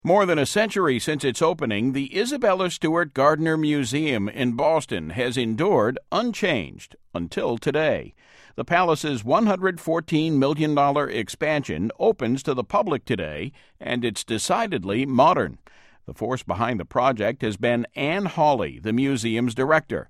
More than a century since its opening, the Isabella Stewart Gardner Museum in Boston has endured unchanged until today. The palace's $114 million expansion opens to the public today, and it's decidedly modern. The force behind the project has been Anne Hawley, the museum's director.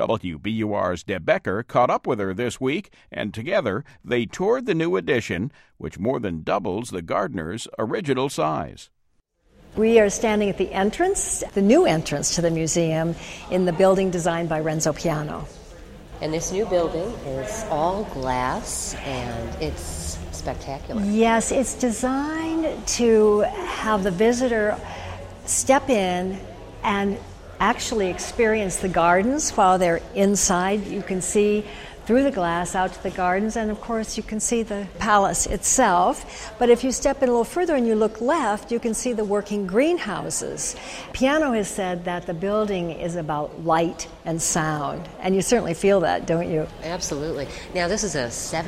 WBUR's Deb Becker caught up with her this week, and together they toured the new addition, which more than doubles the Gardner's original size. We are standing at the entrance, the new entrance to the museum, in the building designed by Renzo Piano. And this new building is all glass, and it's spectacular. Yes, it's designed to have the visitor step in and actually experience the gardens while they're inside. You can see through the glass out to the gardens, and of course you can see the palace itself. But if you step in a little further and you look left, you can see the working greenhouses. Piano has said that the building is about light and sound, and you certainly feel that, don't you? Absolutely. Now this is a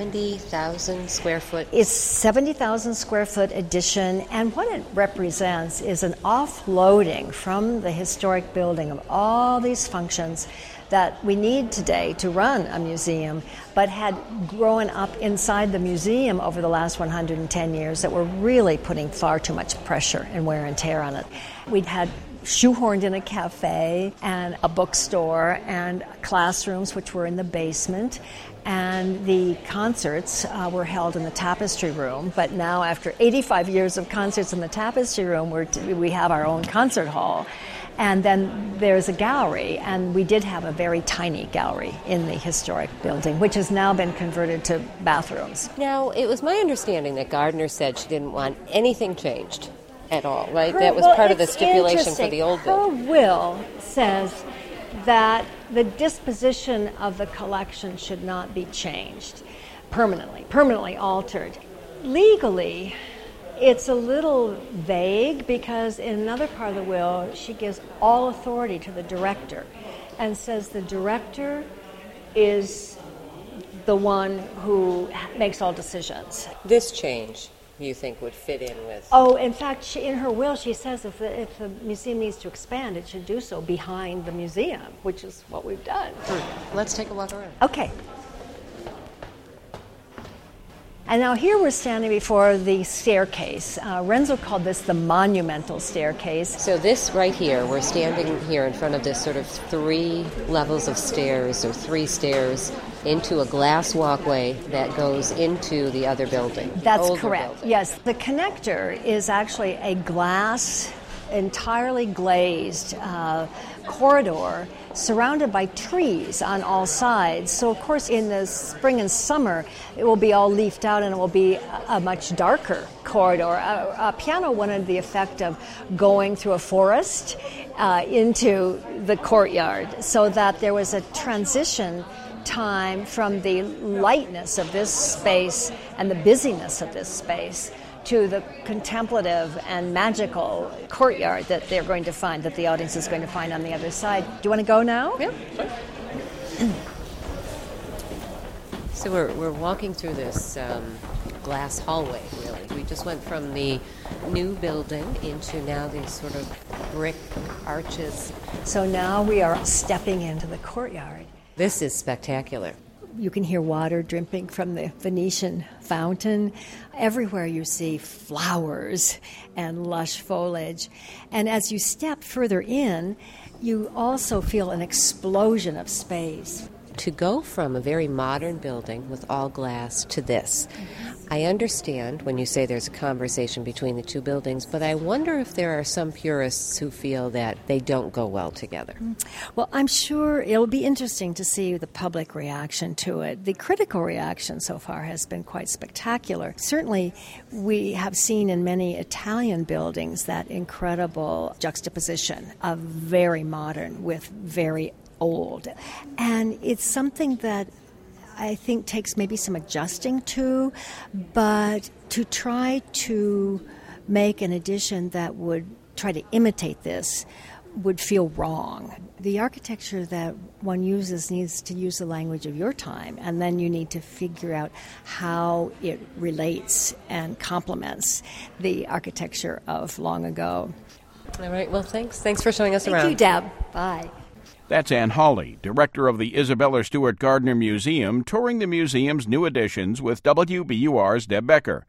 70,000 square foot. It's 70,000 square foot addition, and what it represents is an offloading from the historic building of all these functions that we need today to run a museum, but had grown up inside the museum over the last 110 years that were really putting far too much pressure and wear and tear on it. We'd had shoehorned in a cafe and a bookstore and classrooms, which were in the basement, and the concerts were held in the tapestry room. But now, after 85 years of concerts in the tapestry room, we have our own concert hall. And then there's a gallery, and we did have a very tiny gallery in the historic building, which has now been converted to bathrooms. Now, it was my understanding that Gardner said she didn't want anything changed at all, right? That was part of the stipulation for the old building. Her will says that the disposition of the collection should not be changed permanently altered. Legally, it's a little vague because in another part of the will, she gives all authority to the director and says the director is the one who makes all decisions. This change, you think, would fit in with? Oh, in fact, in her will, she says if the museum needs to expand, it should do so behind the museum, which is what we've done. Let's take a walk around. Okay. And now here we're standing before the staircase. Renzo called this the monumental staircase. So this right here, we're standing here in front of this sort of 3 levels of stairs, or 3 stairs, into a glass walkway that goes into the other building. That's correct. Building. Yes, the connector is actually a glass, entirely glazed corridor surrounded by trees on all sides. So, of course, in the spring and summer, it will be all leafed out and it will be a much darker corridor. Piano wanted the effect of going through a forest into the courtyard so that there was a transition time from the lightness of this space and the busyness of this space to the contemplative and magical courtyard that they're going to find, that the audience is going to find on the other side. Do you want to go now? Yeah. So we're walking through this glass hallway, really. We just went from the new building into now these sort of brick arches. So now we are stepping into the courtyard. This is spectacular. You can hear water dripping from the Venetian fountain. Everywhere you see flowers and lush foliage. And as you step further in, you also feel an explosion of space. To go from a very modern building with all glass to this, I understand when you say there's a conversation between the two buildings, but I wonder if there are some purists who feel that they don't go well together. Well, I'm sure it'll be interesting to see the public reaction to it. The critical reaction so far has been quite spectacular. Certainly, we have seen in many Italian buildings that incredible juxtaposition of very modern with very old. And it's something that I think takes maybe some adjusting to, but to try to make an addition that would try to imitate this would feel wrong. The architecture that one uses needs to use the language of your time, and then you need to figure out how it relates and complements the architecture of long ago. All right, well, thanks. Thanks for showing us around. Thank you, Deb. Bye. That's Ann Hawley, director of the Isabella Stewart Gardner Museum, touring the museum's new additions with WBUR's Deb Becker.